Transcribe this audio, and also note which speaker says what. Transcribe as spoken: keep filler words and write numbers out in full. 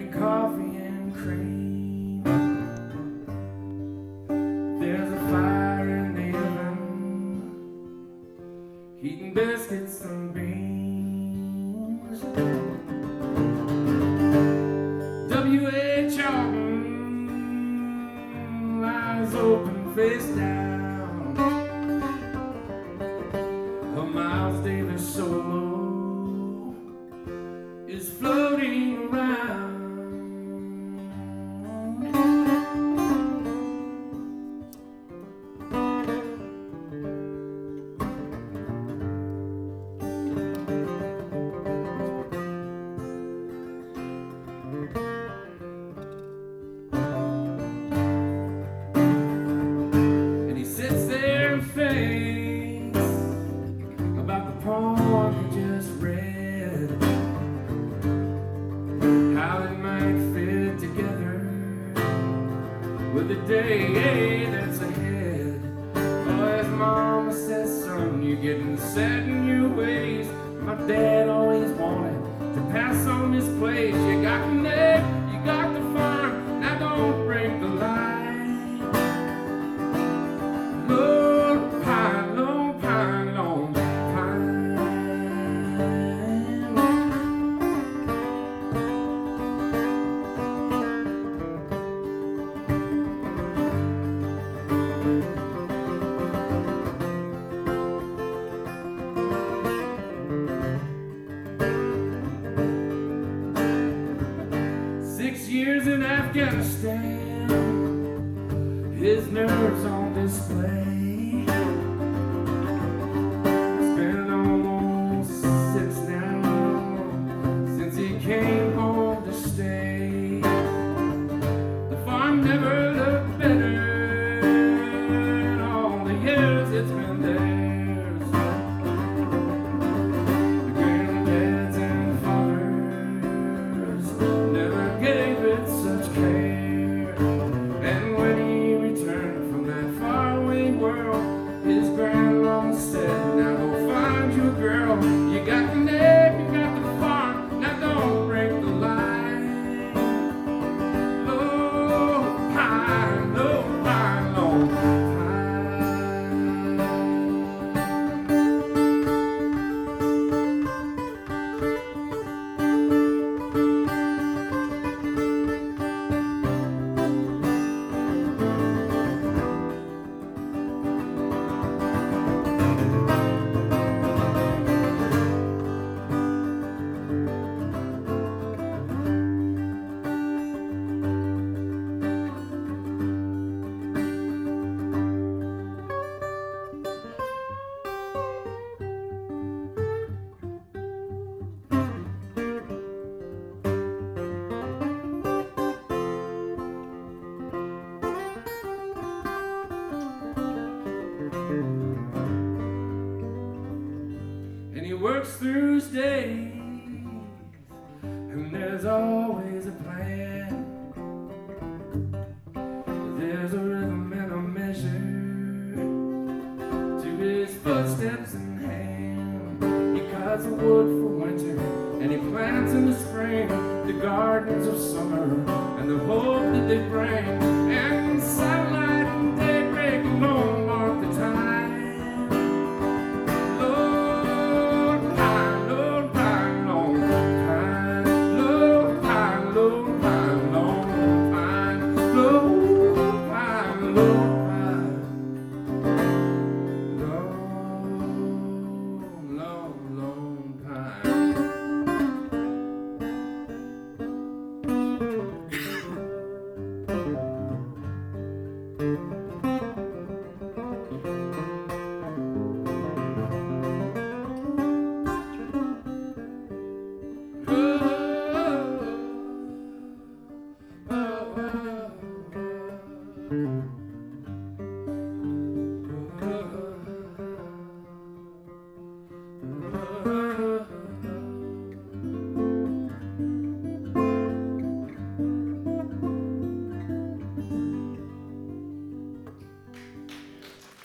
Speaker 1: drinking coffee and cream. There's a fire in the oven, heating biscuits and beans. W H Alton lies open face down. A Miles Davis solo is floating around. And he sits there and thinks about the poem he just read, how it might fit together with the day that's ahead. Oh, his mama says, son, you're getting set in your ways. My dad always wanted to pass on this place. You got the net, you got the farm, now don't break the line. Lord Pine, Lord Pine, Lord Pine. Six years in Afghanistan, his nerves on display. It's been almost six now since he came home to stay. The farm never looked better in all the years it's been theirs. The granddads and fathers never gave it such care. And when he returned from that faraway world, his grandmama said, now go find you a girl. You got the name, you got the farm, now don't break the line. Lord Pine, Lord Pine, Lord Pine. And he works through his days, and there's always a plan. There's a rhythm and a measure to his footsteps in hand. He cuts wood for winter, and he plants in the spring the gardens of summer and the hope that they bring. And satellite and daybreak alone mark the time. Lord